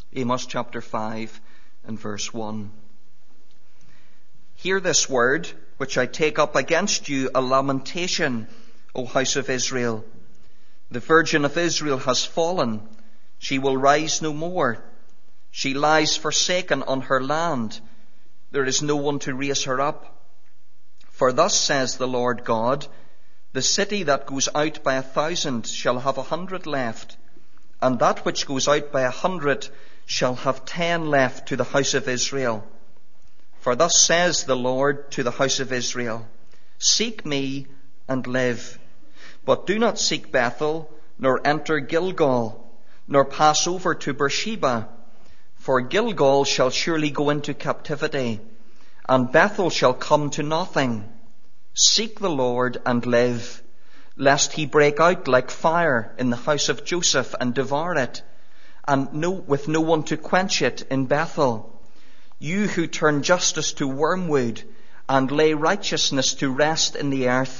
Amos chapter 5 and verse 1. Hear this word, which I take up against you, a lamentation, O house of Israel. The Virgin of Israel has fallen. She will rise no more. She lies forsaken on her land. There is no one to raise her up. For thus says the Lord God, the city that goes out by 1,000 shall have 100 left, and that which goes out by 100 shall have 10 left to the house of Israel. For thus says the Lord to the house of Israel, seek me and live. But do not seek Bethel, nor enter Gilgal, nor pass over to Beersheba. For Gilgal shall surely go into captivity, and Bethel shall come to nothing. Seek the Lord and live, lest he break out like fire in the house of Joseph and devour it, and with no one to quench it in Bethel. You who turn justice to wormwood and lay righteousness to rest in the earth.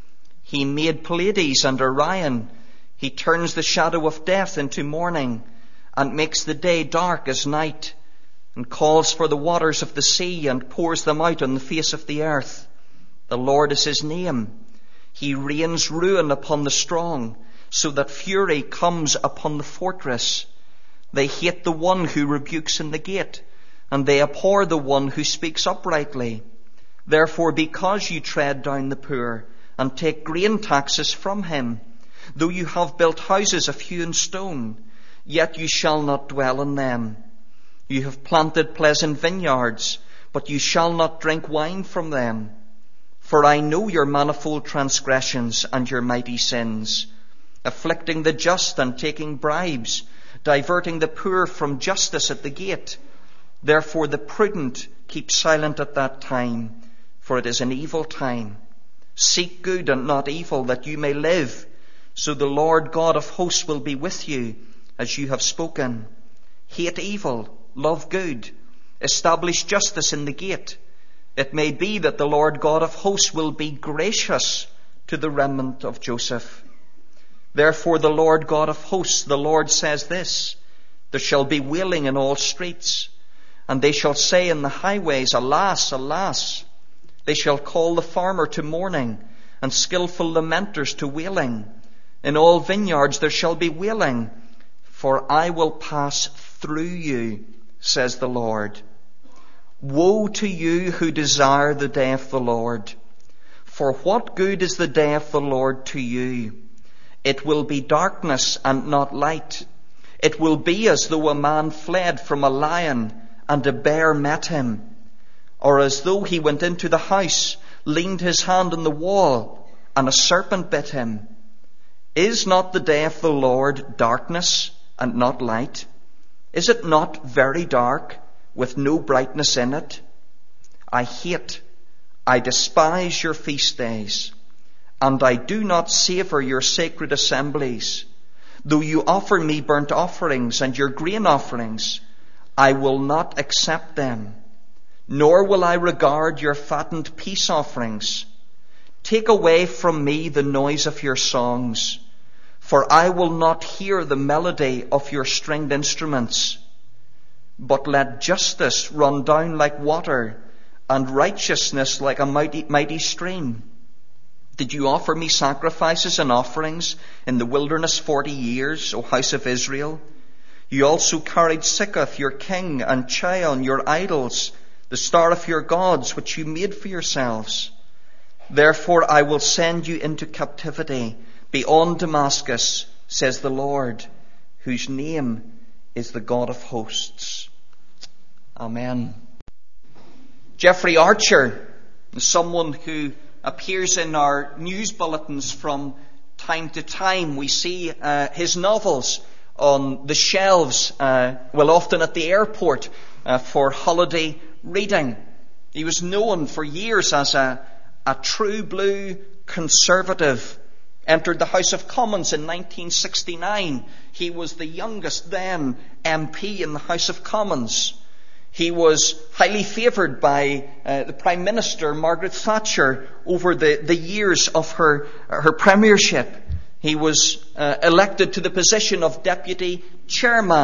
He made Pleiades and Orion. He turns the shadow of death into morning and makes the day dark as night, and calls for the waters of the sea and pours them out on the face of the earth. The Lord is his name. He rains ruin upon the strong, so that fury comes upon the fortress. They hate the one who rebukes in the gate, and they abhor the one who speaks uprightly. Therefore, because you tread down the poor and take grain taxes from him, though you have built houses of hewn stone, yet you shall not dwell in them. You have planted pleasant vineyards, but you shall not drink wine from them. For I know your manifold transgressions and your mighty sins, afflicting the just and taking bribes, diverting the poor from justice at the gate. Therefore the prudent keep silent at that time, for it is an evil time. Seek good and not evil, that you may live. So the Lord God of hosts will be with you, as you have spoken. Hate evil, love good, establish justice in the gate. It may be that the Lord God of hosts will be gracious to the remnant of Joseph. Therefore the Lord God of hosts, the Lord says this, there shall be wailing in all streets, and they shall say in the highways, alas, alas. They shall call the farmer to mourning, and skillful lamenters to wailing. In all vineyards there shall be wailing, for I will pass through you, says the Lord. Woe to you who desire the day of the Lord. For what good is the day of the Lord to you? It will be darkness and not light. It will be as though a man fled from a lion and a bear met him, or as though he went into the house, leaned his hand on the wall, and a serpent bit him. Is not the day of the Lord darkness and not light? Is it not very dark, with no brightness in it? I despise your feast days, and I do not savor your sacred assemblies. Though you offer me burnt offerings and your grain offerings, I will not accept them, nor will I regard your fattened peace offerings. Take away from me the noise of your songs, for I will not hear the melody of your stringed instruments. But let justice run down like water, and righteousness like a mighty stream. Did you offer me sacrifices and offerings in the wilderness 40 years, O house of Israel? You also carried Sikkoth, your king, and Chion, your idols, the star of your gods, which you made for yourselves. Therefore I will send you into captivity beyond Damascus, says the Lord, whose name is the God of hosts. Amen. Jeffrey Archer is someone who appears in our news bulletins from time to time. We see his novels on the shelves, often at the airport, for holiday reading. He was known for years as a true blue conservative. Entered the House of Commons in 1969. He was the youngest then MP in the House of Commons. He was highly favoured by the Prime Minister, Margaret Thatcher, over the years of her premiership. He was elected to the position of Deputy Chairman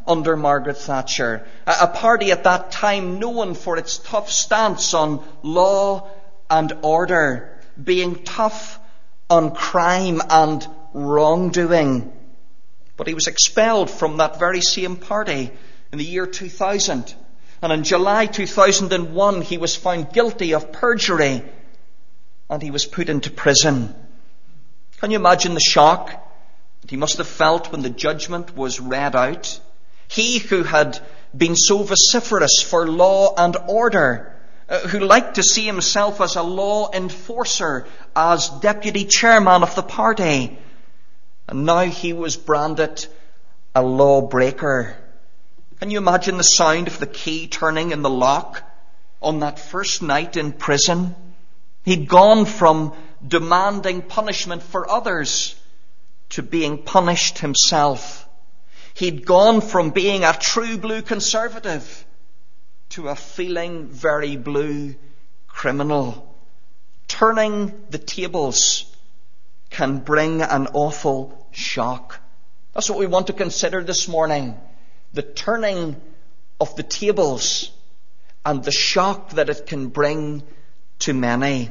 under Margaret Thatcher. A party at that time known for its tough stance on law and order, being tough on crime and wrongdoing. But he was expelled from that very same party in the year 2000. And in July 2001, he was found guilty of perjury and he was put into prison. Can you imagine the shock that he must have felt when the judgment was read out? He who had been so vociferous for law and order, who liked to see himself as a law enforcer, as deputy chairman of the party, and now he was branded a lawbreaker. Can you imagine the sound of the key turning in the lock on that first night in prison? He'd gone from demanding punishment for others to being punished himself. He'd gone from being a true blue conservative to a feeling very blue criminal. Turning the tables can bring an awful shock. That's what we want to consider this morning. The turning of the tables and the shock that it can bring to many.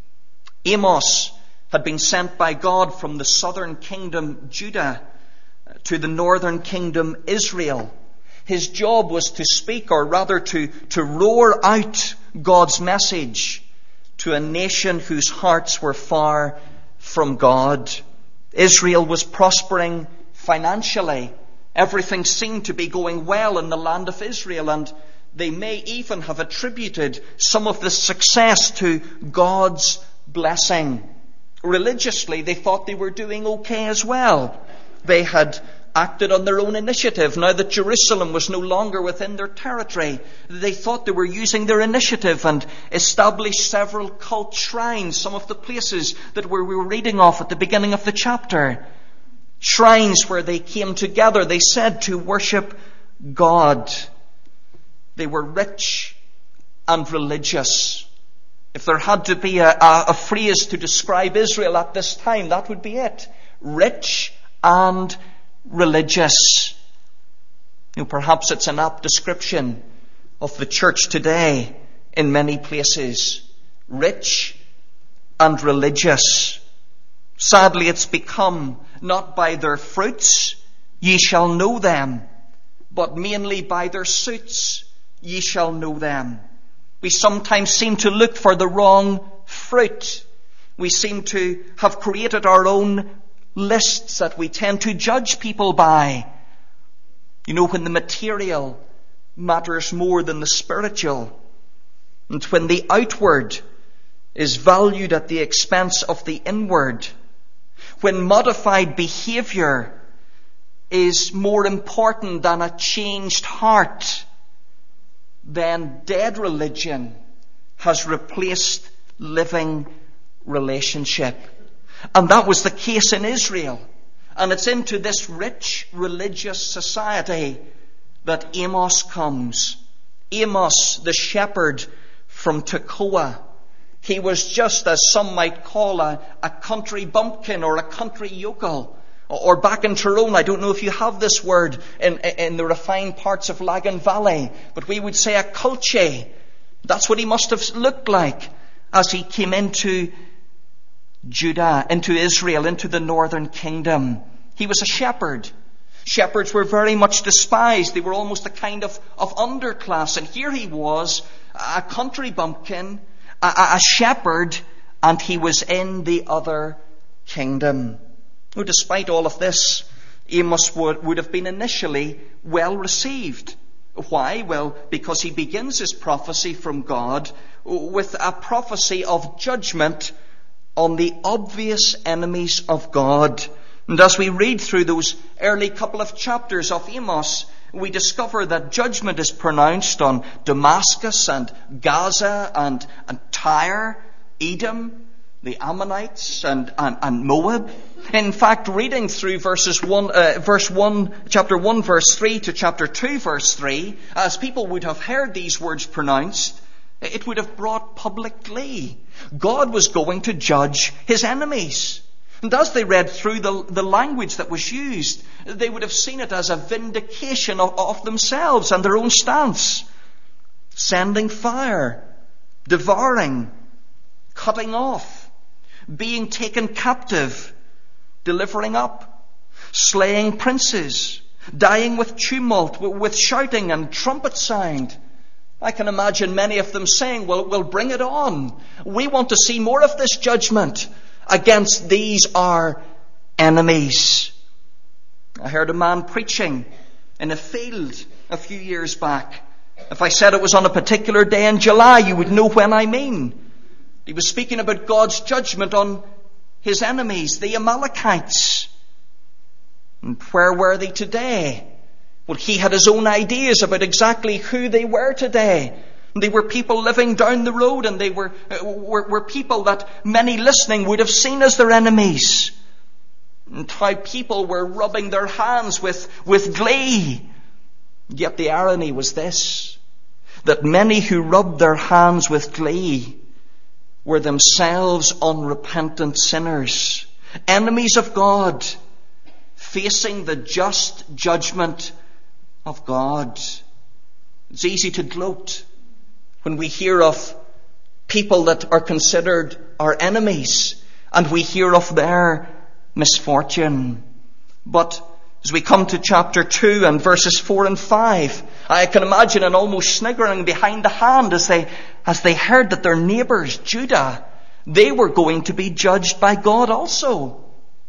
Amos had been sent by God from the southern kingdom, Judah, to the northern kingdom, Israel. His job was to speak, or rather to roar out God's message to a nation whose hearts were far from God. Israel was prospering financially. Everything seemed to be going well in the land of Israel, and they may even have attributed some of the success to God's blessing. Religiously, they thought they were doing okay as well. They had acted on their own initiative. Now that Jerusalem was no longer within their territory, they thought they were using their initiative and established several cult shrines, some of the places that we were reading off at the beginning of the chapter. Shrines where they came together, they said, to worship God. They were rich and religious. If there had to be a phrase to describe Israel at this time, that would be it. Rich and religious. Perhaps it's an apt description of the church today in many places. Rich and religious. Sadly, it's become, not by their fruits ye shall know them, but mainly by their suits ye shall know them. We sometimes seem to look for the wrong fruit. We seem to have created our own lists that we tend to judge people by. When the material matters more than the spiritual, and when the outward is valued at the expense of the inward, when modified behavior is more important than a changed heart, then dead religion has replaced living relationship. And that was the case in Israel. And it's into this rich religious society that Amos comes. Amos, the shepherd from Tekoa. He was just, as some might call, a country bumpkin or a country yokel. Or back in Tyrone, I don't know if you have this word in the refined parts of Lagan Valley, but we would say a culche. That's what he must have looked like as he came into Judah, into Israel, into the northern kingdom. He was a shepherd. Shepherds were very much despised. They were almost a kind of underclass. And here he was, a country bumpkin, a shepherd, and he was in the other kingdom. Despite all of this, Amos would have been initially well received. Why? Well, because he begins his prophecy from God with a prophecy of judgment on the obvious enemies of God. And as we read through those early couple of chapters of Amos, we discover that judgment is pronounced on Damascus and Gaza and Tyre, Edom, the Ammonites and Moab. In fact, reading through chapter 1, verse 3 to chapter 2, verse 3, as people would have heard these words pronounced, it would have brought public glee. God was going to judge his enemies. And as they read through the language that was used, they would have seen it as a vindication of themselves and their own stance. Sending fire, devouring, cutting off, being taken captive, delivering up, slaying princes, dying with tumult, with shouting and trumpet sound. I can imagine many of them saying, well, we'll bring it on. We want to see more of this judgment against these our enemies. I heard a man preaching in a field a few years back. If I said it was on a particular day in July, you would know when I mean. He was speaking about God's judgment on his enemies, the Amalekites. And where were they today? Well, he had his own ideas about exactly who they were today. They were people living down the road, and they were people that many listening would have seen as their enemies. And how people were rubbing their hands with glee. Yet the irony was this, that many who rubbed their hands with glee were themselves unrepentant sinners, enemies of God, facing the just judgment of God. It's easy to gloat when we hear of people that are considered our enemies and we hear of their misfortune. But as we come to chapter 2 and verses 4 and 5, I can imagine an almost sniggering behind the hand as they heard that their neighbours, Judah, they were going to be judged by God also.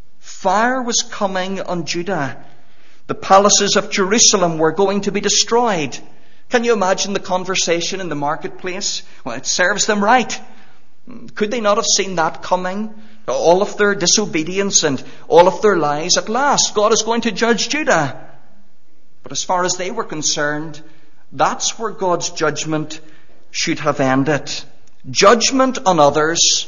Fire was coming on Judah. The palaces of Jerusalem were going to be destroyed. Can you imagine the conversation in the marketplace? Well, it serves them right. Could they not have seen that coming? All of their disobedience and all of their lies. At last, God is going to judge Judah. But as far as they were concerned, that's where God's judgment should have ended. Judgment on others,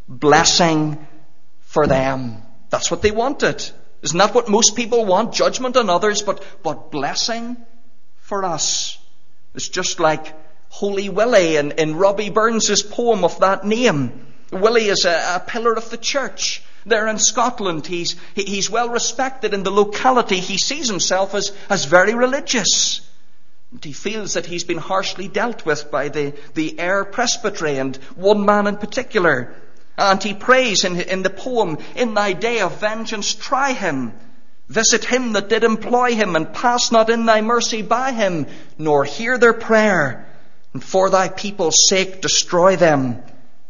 blessing for them. That's what they wanted. Isn't that what most people want? Judgment on others, but blessing for us. It's just like Holy Willie in Robbie Burns' poem of that name. Willie is a pillar of the church there in Scotland. He's well respected in the locality. He sees himself as very religious. And he feels that he's been harshly dealt with by the Ayr Presbytery and one man in particular. And he prays in the poem, "In thy day of vengeance try him. Visit him that did employ him, and pass not in thy mercy by him, nor hear their prayer. And for thy people's sake destroy them,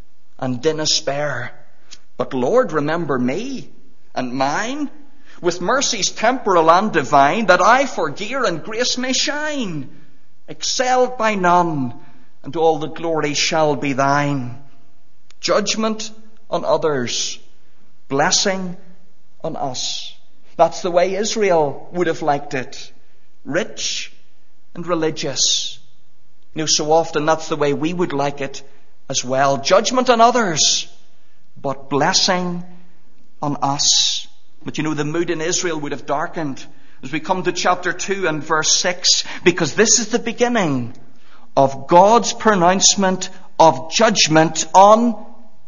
and dinna spare. But Lord, remember me and mine, with mercies temporal and divine, that I for gear and grace may shine, excelled by none, and all the glory shall be thine." Judgment on others, blessing on us. That's the way Israel would have liked it. Rich and religious. You know, so often that's the way we would like it as well. Judgment on others, but blessing on us. But you know, the mood in Israel would have darkened as we come to chapter 2 and verse 6, because this is the beginning of God's pronouncement of judgment on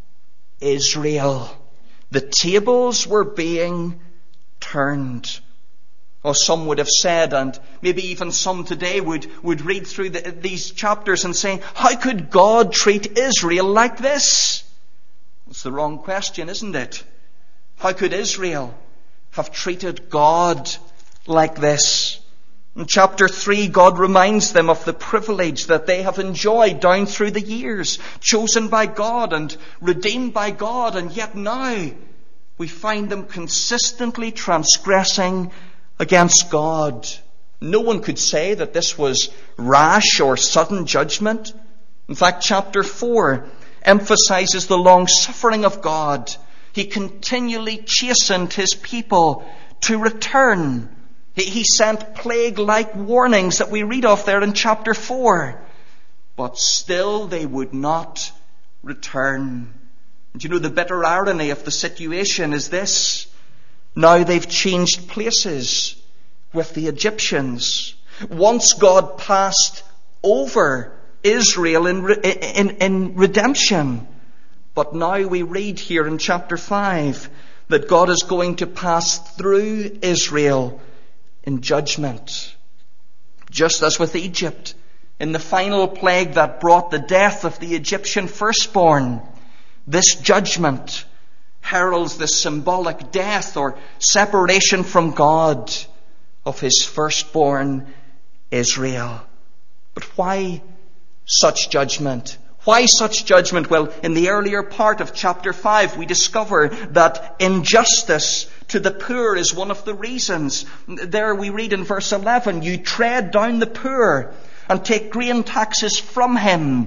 Israel. The tables were being turned. Or some would have said, and maybe even some today would read through these chapters and say, how could God treat Israel like this? It's the wrong question, isn't it? How could Israel have treated God like this? In chapter 3, God reminds them of the privilege that they have enjoyed down through the years, chosen by God and redeemed by God, and yet now we find them consistently transgressing against God. No one could say that this was rash or sudden judgment. In fact, chapter 4 emphasizes the long suffering of God. He continually chastened his people to return. He sent plague-like warnings that we read of there in chapter 4. But still they would not return. And you know, the bitter irony of the situation is this. Now they've changed places with the Egyptians. Once God passed over Israel in redemption. But now we read here in chapter 5 that God is going to pass through Israel in judgment. Just as with Egypt, in the final plague that brought the death of the Egyptian firstborn, this judgment heralds the symbolic death or separation from God of his firstborn Israel. But why such judgment? Why such judgment? Well, in the earlier part of chapter 5, we discover that injustice to the poor is one of the reasons. There we read in verse 11, you tread down the poor and take grain taxes from him.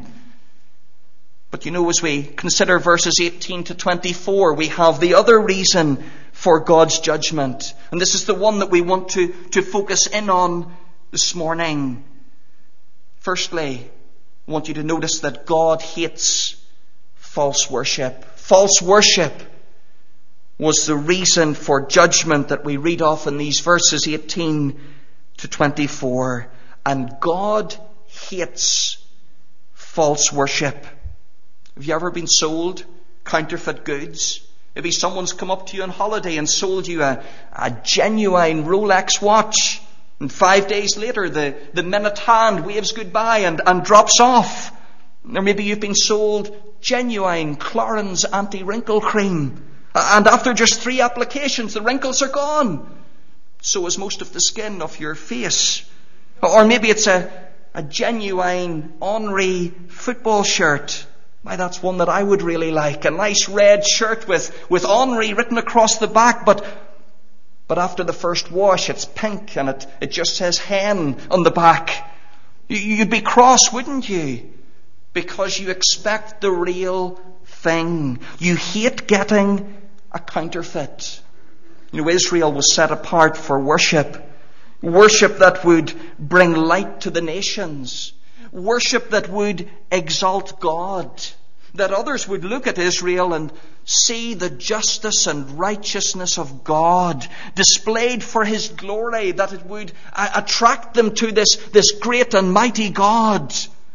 But as we consider verses 18 to 24, we have the other reason for God's judgment. And this is the one that we want to focus in on this morning. Firstly, I want you to notice that God hates false worship. False worship was the reason for judgment that we read off in these verses 18 to 24. And God hates false worship. Have you ever been sold counterfeit goods? Maybe someone's come up to you on holiday and sold you a genuine Rolex watch. And 5 days later, the minute hand waves goodbye and drops off. Or maybe you've been sold genuine Clarins anti-wrinkle cream. And after just 3 applications, the wrinkles are gone. So is most of the skin of your face. Or maybe it's a genuine Henry football shirt. Why, that's one that I would really like. A nice red shirt with Henry written across the back, but after the first wash, it's pink and it just says hen on the back. You'd be cross, wouldn't you? Because you expect the real thing. You hate getting a counterfeit. Israel was set apart for worship. Worship that would bring light to the nations. Worship that would exalt God. That others would look at Israel and see the justice and righteousness of God displayed for his glory, that it would attract them to this great and mighty God.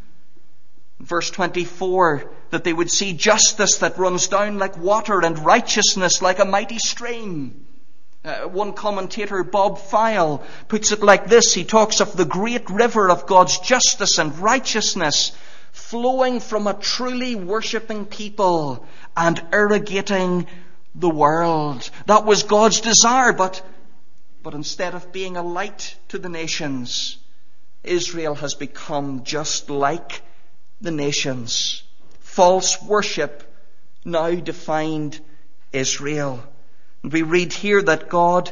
Verse 24, that they would see justice that runs down like water and righteousness like a mighty stream. One commentator, Bob File, puts it like this. He talks of the great river of God's justice and righteousness flowing from a truly worshipping people and irrigating the world. That was God's desire, but instead of being a light to the nations, Israel has become just like the nations. False worship now defined Israel. We read here that God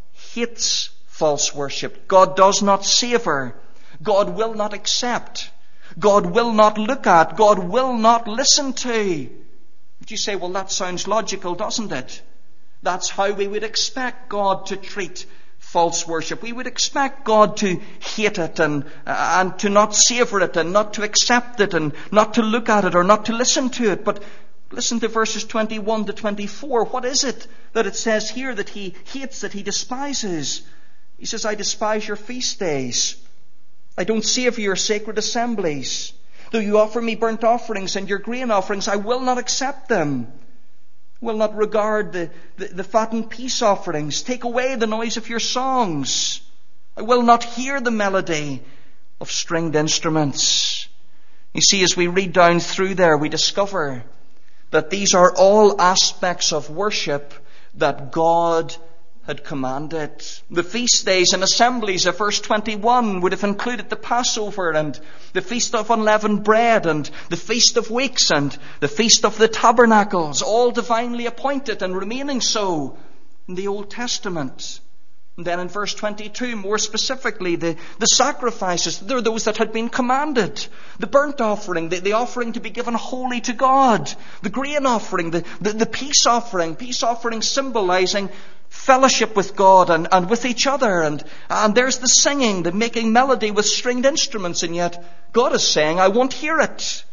hates false worship. God does not savor. God will not accept. God will not look at. God will not listen to. But you say, well, that sounds logical, doesn't it? That's how we would expect God to treat false worship. We would expect God to hate it and to not savor it and not to accept it and not to look at it or not to listen to it. But listen to verses 21 to 24. What is it that it says here that he hates, that he despises? He says, I despise your feast days. I don't savor your sacred assemblies. Though you offer me burnt offerings and your grain offerings, I will not accept them. Will not regard the fattened peace offerings. Take away the noise of your songs. I will not hear the melody of stringed instruments. You see, as we read down through there, we discover that these are all aspects of worship that God had commanded. The feast days and assemblies of verse 21 would have included the Passover and the Feast of Unleavened Bread and the Feast of Weeks and the Feast of the Tabernacles, all divinely appointed and remaining so in the Old Testament. And then in verse 22, more specifically, the sacrifices, they're those that had been commanded. The burnt offering, the offering to be given wholly to God. The grain offering, the peace offering symbolizing fellowship with God and with each other. And there's the singing, the making melody with stringed instruments, and yet God is saying, I won't hear it.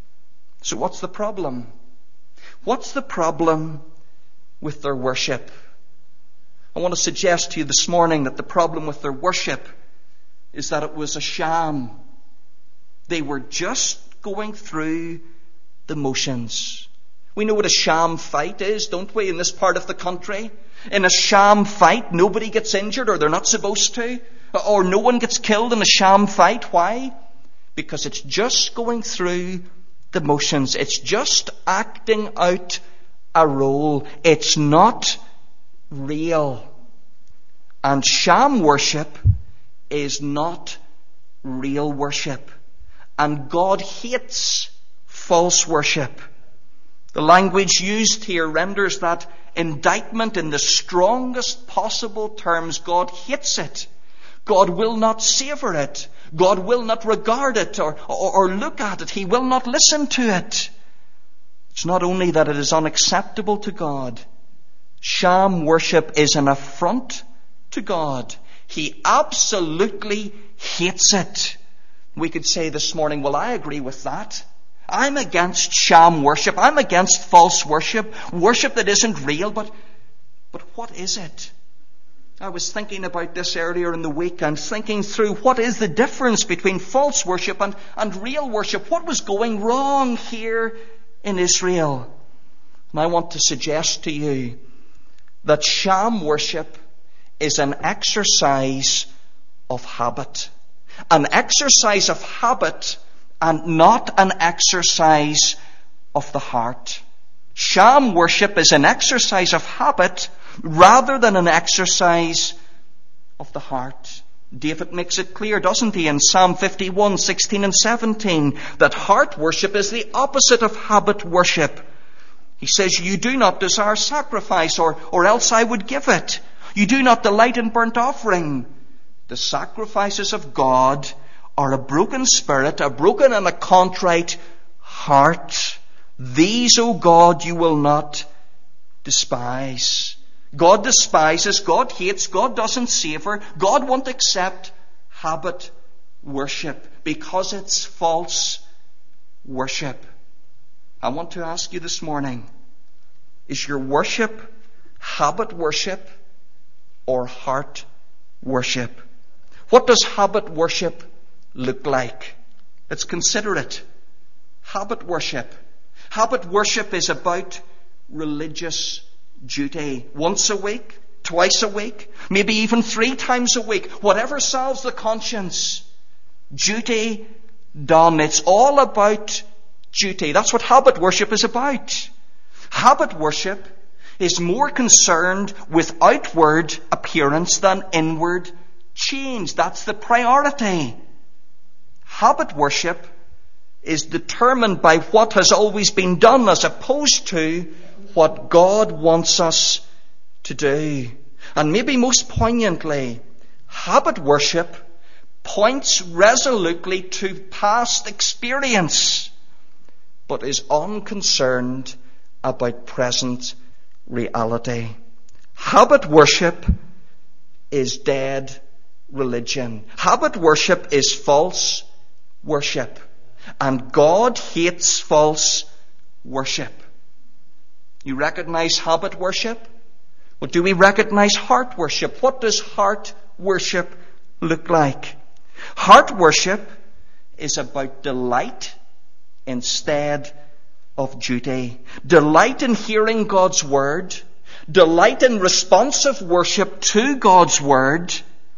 So what's the problem? What's the problem with their worship? I want to suggest to you this morning that the problem with their worship is that it was a sham. They were just going through the motions. We know what a sham fight is, don't we, in this part of the country? In a sham fight, nobody gets injured, or they're not supposed to, or no one gets killed in a sham fight. Why? Because it's just going through the motions. It's just acting out a role. It's not real. And sham worship is not real worship. And God hates false worship. The language used here renders that indictment in the strongest possible terms. God hates it. God will not savor it. God will not regard it or look at it. He will not listen to it. It's not only that it is unacceptable to God. Sham worship is an affront to God. He absolutely hates it. We could say this morning, well, I agree with that. I'm against sham worship. I'm against false worship. Worship that isn't real. But what is it? I was thinking about this earlier in the week and thinking through what is the difference between false worship and real worship. What was going wrong here in Israel? And I want to suggest to you that sham worship is an exercise of habit. An exercise of habit and not an exercise of the heart. Sham worship is an exercise of habit rather than an exercise of the heart. David makes it clear, doesn't he, in Psalm 51, 16 and 17, that heart worship is the opposite of habit worship. He says, you do not desire sacrifice, or else I would give it. You do not delight in burnt offering. The sacrifices of God are a broken spirit, a broken and a contrite heart. These, O God, you will not despise. God despises, God hates, God doesn't savor, God won't accept habit worship because it's false worship. I want to ask you this morning, is your worship habit worship or heart worship? What does habit worship look like? Let's consider it. Habit worship. Habit worship is about religious duty. Once a week, twice a week, maybe even 3 times a week. Whatever salves the conscience. Duty done. It's all about duty. That's what habit worship is about. Habit worship is more concerned with outward appearance than inward change. That's the priority. Habit worship is determined by what has always been done as opposed to what God wants us to do. And maybe most poignantly, habit worship points resolutely to past experience, but is unconcerned about present reality. Habit worship is dead religion. Habit worship is false worship. And God hates false worship. You recognize habit worship? Well, do we recognize heart worship? What does heart worship look like? Heart worship is about delight instead of duty. Delight in hearing God's word. Delight in responsive worship to God's word.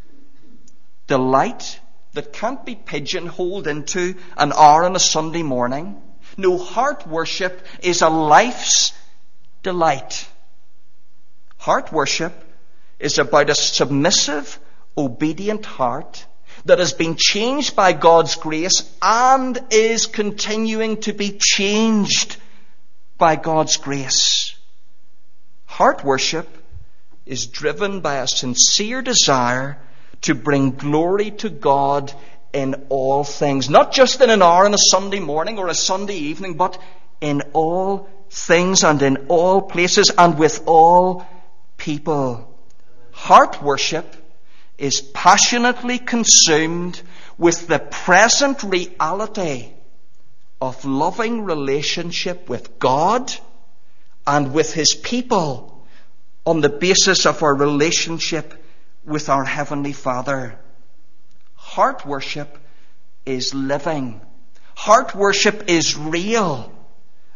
Delight that can't be pigeonholed into an hour on a Sunday morning. No, heart worship is a life's delight. Heart worship is about a submissive, obedient heart that has been changed by God's grace and is continuing to be changed by God's grace. Heart worship is driven by a sincere desire to bring glory to God in all things. Not just in an hour on a Sunday morning or a Sunday evening, but in all things and in all places and with all people. Heart worship is passionately consumed with the present reality of loving relationship with God and with His people on the basis of our relationship with our Heavenly Father. Heart worship is living. Heart worship is real.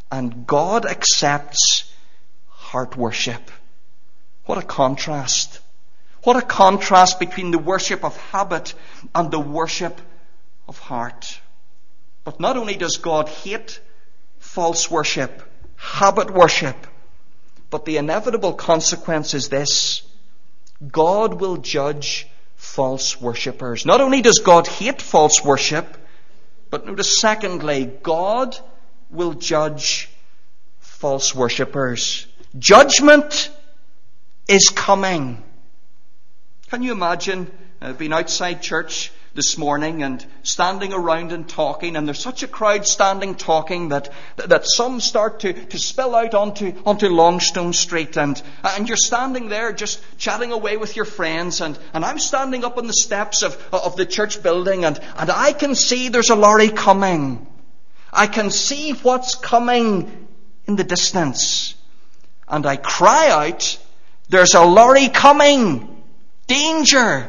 and God accepts heart worship. What a contrast. What a contrast between the worship of habit and the worship of heart. But not only does God hate false worship, habit worship, but the inevitable consequence is this: God will judge false worshippers. Not only does God hate false worship, but notice secondly, God will judge false worshippers. Judgment is coming. Can you imagine being outside church this morning and standing around and talking, and there's such a crowd standing talking that some start to spill out onto Longstone Street, and you're standing there just chatting away with your friends, and I'm standing up on the steps of the church building, and I can see there's a lorry coming. I can see what's coming in the distance, and I cry out, "There's a lorry coming! Danger!"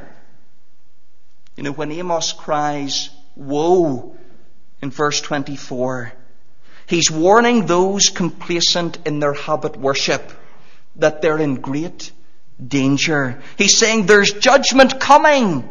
You know, when Amos cries, "Woe," in verse 24, he's warning those complacent in their habit worship that they're in great danger. He's saying there's judgment coming.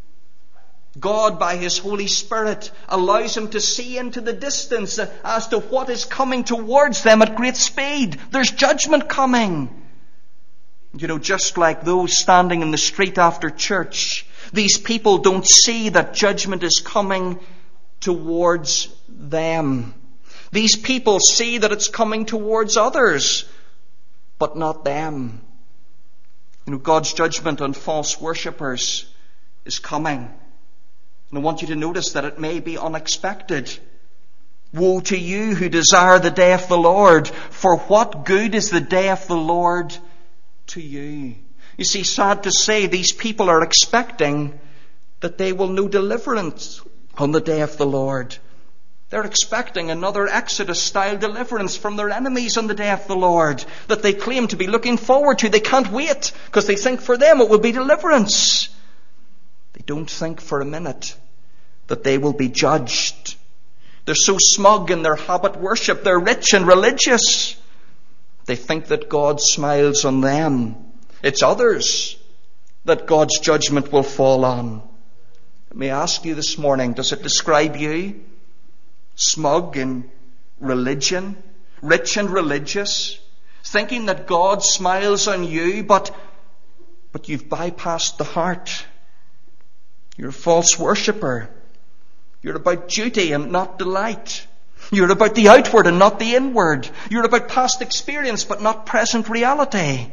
God, by His Holy Spirit, allows him to see into the distance as to what is coming towards them at great speed. There's judgment coming. You know, just like those standing in the street after church, these people don't see that judgment is coming towards them. These people see that it's coming towards others, but not them. You know, God's judgment on false worshippers is coming. And I want you to notice that it may be unexpected. Woe to you who desire the day of the Lord, for what good is the day of the Lord to you? You see, sad to say, these people are expecting that they will know deliverance on the day of the Lord. They're expecting another Exodus-style deliverance from their enemies on the day of the Lord that they claim to be looking forward to. They can't wait because they think for them it will be deliverance. They don't think for a minute that they will be judged. They're so smug in their habit worship. They're rich and religious. They think that God smiles on them. It's others that God's judgment will fall on. Let me ask you this morning, does it describe you? Smug in religion, rich and religious, thinking that God smiles on you, but you've bypassed the heart. You're a false worshipper. You're about duty and not delight. You're about the outward and not the inward. You're about past experience but not present reality.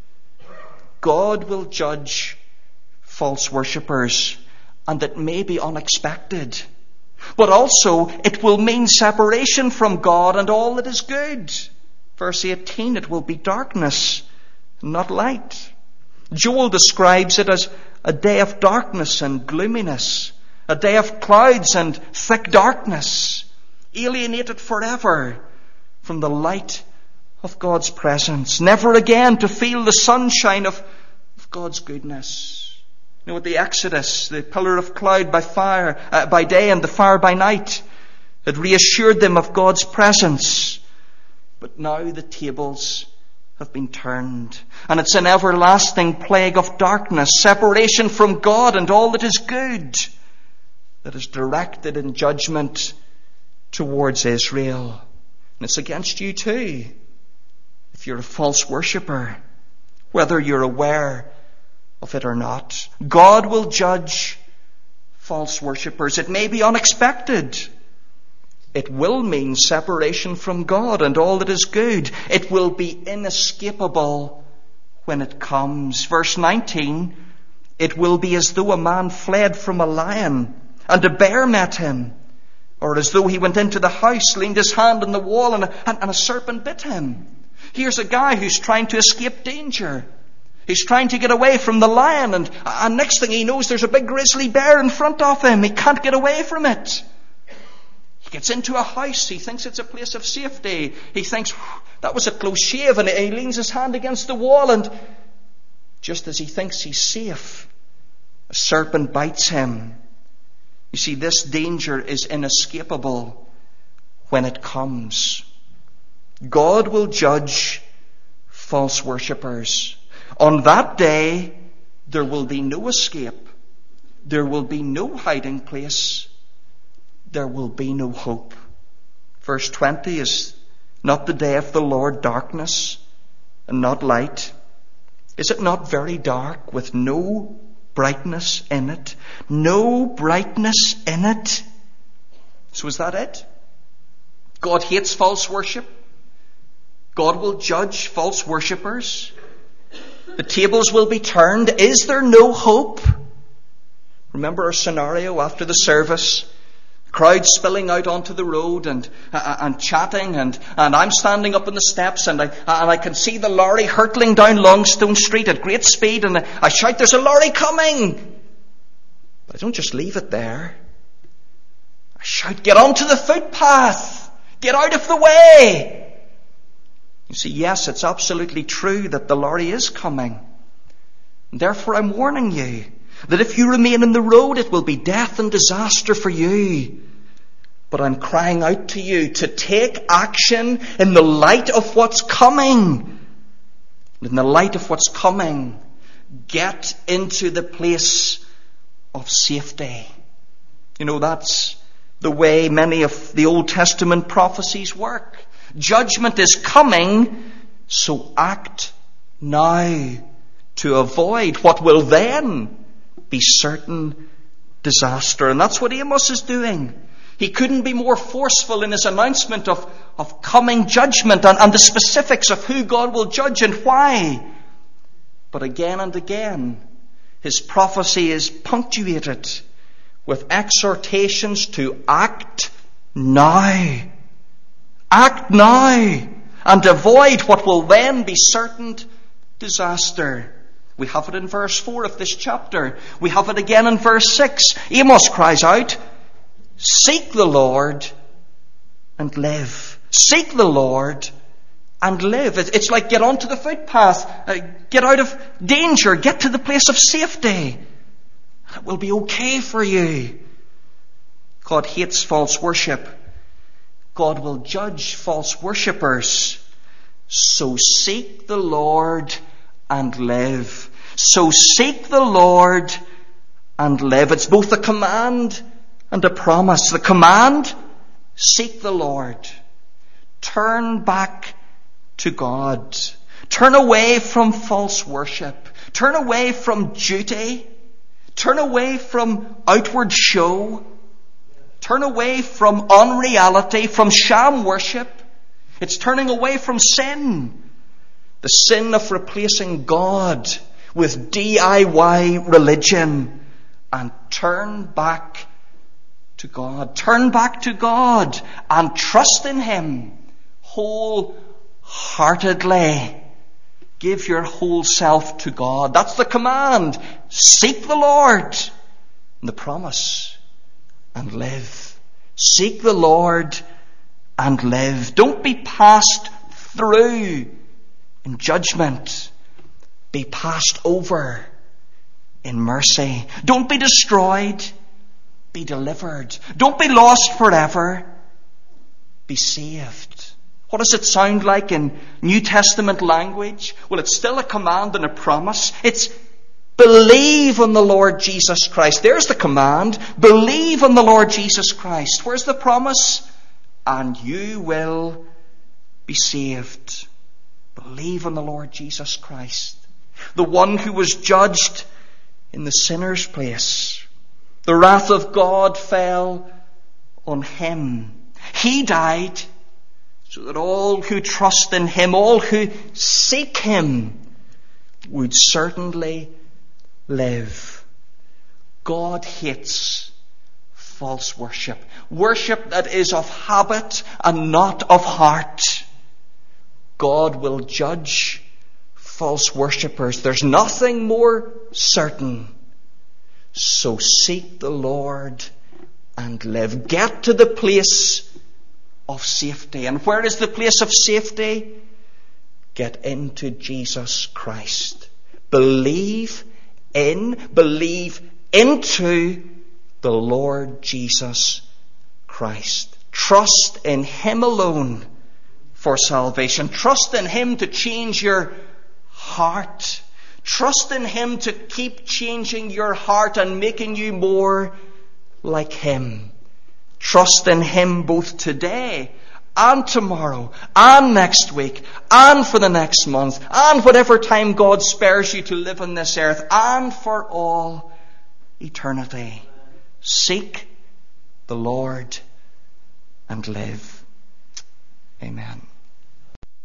God will judge false worshippers, and it may be unexpected. But also, it will mean separation from God and all that is good. Verse 18, it will be darkness, not light. Joel describes it as a day of darkness and gloominess, a day of clouds and thick darkness, alienated forever from the light of God's presence, never again to feel the sunshine of God's goodness. You know, at the Exodus, the pillar of cloud by day and the fire by night had reassured them of God's presence. But now the tables have been turned, and it's an everlasting plague of darkness, separation from God and all that is good, that is directed in judgment towards Israel. And it's against you too, if you're a false worshipper, whether you're aware of it or not. God will judge false worshippers. It may be unexpected. It will mean separation from God and all that is good. It will be inescapable when it comes. Verse 19, it will be as though a man fled from a lion and a bear met him, or as though he went into the house, leaned his hand on the wall, and a serpent bit him. Here's a guy who's trying to escape danger. He's trying to get away from the lion, and next thing he knows, there's a big grizzly bear in front of him. He can't get away from it. He gets into a house. He thinks it's a place of safety. He thinks, that was a close shave, and he leans his hand against the wall, and just as he thinks he's safe, a serpent bites him. You see, this danger is inescapable when it comes. God will judge false worshippers. On that day, there will be no escape. There will be no hiding place. There will be no hope. Verse 20 is not the day of the Lord darkness and not light. Is it not very dark with no brightness in it? No brightness in it. So is that it? God hates false worship. God will judge false worshippers. The tables will be turned. Is there no hope? Remember our scenario after the service? Crowd spilling out onto the road and chatting, and I'm standing up on the steps, and I can see the lorry hurtling down Longstone Street at great speed, and I shout, "There's a lorry coming!" But I don't just leave it there. I shout, "Get onto the footpath! Get out of the way!" You see, yes, it's absolutely true that the lorry is coming. And therefore I'm warning you that if you remain in the road, it will be death and disaster for you. But I'm crying out to you to take action in the light of what's coming. In the light of what's coming, get into the place of safety. You know, that's the way many of the Old Testament prophecies work. Judgment is coming, so act now to avoid what will then be certain disaster. And that's what Amos is doing. He couldn't be more forceful in his announcement of coming judgment and the specifics of who God will judge and why. But again and again, his prophecy is punctuated with exhortations to act now. Act now and avoid what will then be certain disaster. We have it in verse 4 of this chapter. We have it again in verse 6. Amos cries out, "Seek the Lord and live." Seek the Lord and live. It's like get onto the footpath, get out of danger, get to the place of safety. It will be okay for you. God hates false worship. God will judge false worshippers. So seek the Lord and live. So seek the Lord and live. It's both a command and a promise. The command, seek the Lord. Turn back to God. Turn away from false worship. Turn away from duty. Turn away from outward show. Turn away from unreality, from sham worship. It's turning away from sin. The sin of replacing God with DIY religion. And turn back to God. Turn back to God and trust in Him wholeheartedly. Give your whole self to God. That's the command. Seek the Lord. And the promise. And live. Seek the Lord and live. Don't be passed through in judgment. Be passed over in mercy. Don't be destroyed. Be delivered. Don't be lost forever. Be saved. What does it sound like in New Testament language? Well, it's still a command and a promise. It's believe on the Lord Jesus Christ. There's the command. Believe on the Lord Jesus Christ. Where's the promise? And you will be saved. Believe on the Lord Jesus Christ. The one who was judged in the sinner's place. The wrath of God fell on Him. He died so that all who trust in Him, all who seek Him, would certainly live. God hates false worship. Worship that is of habit and not of heart. God will judge false worshippers. There's nothing more certain. So seek the Lord and live. Get to the place of safety. And where is the place of safety? Get into Jesus Christ. Believe into the Lord Jesus Christ. Trust in Him alone for salvation. Trust in Him to change your heart. Trust in Him to keep changing your heart and making you more like Him. Trust in Him both today and tomorrow and next week and for the next month and whatever time God spares you to live on this earth and for all eternity. Seek the Lord and live. Amen.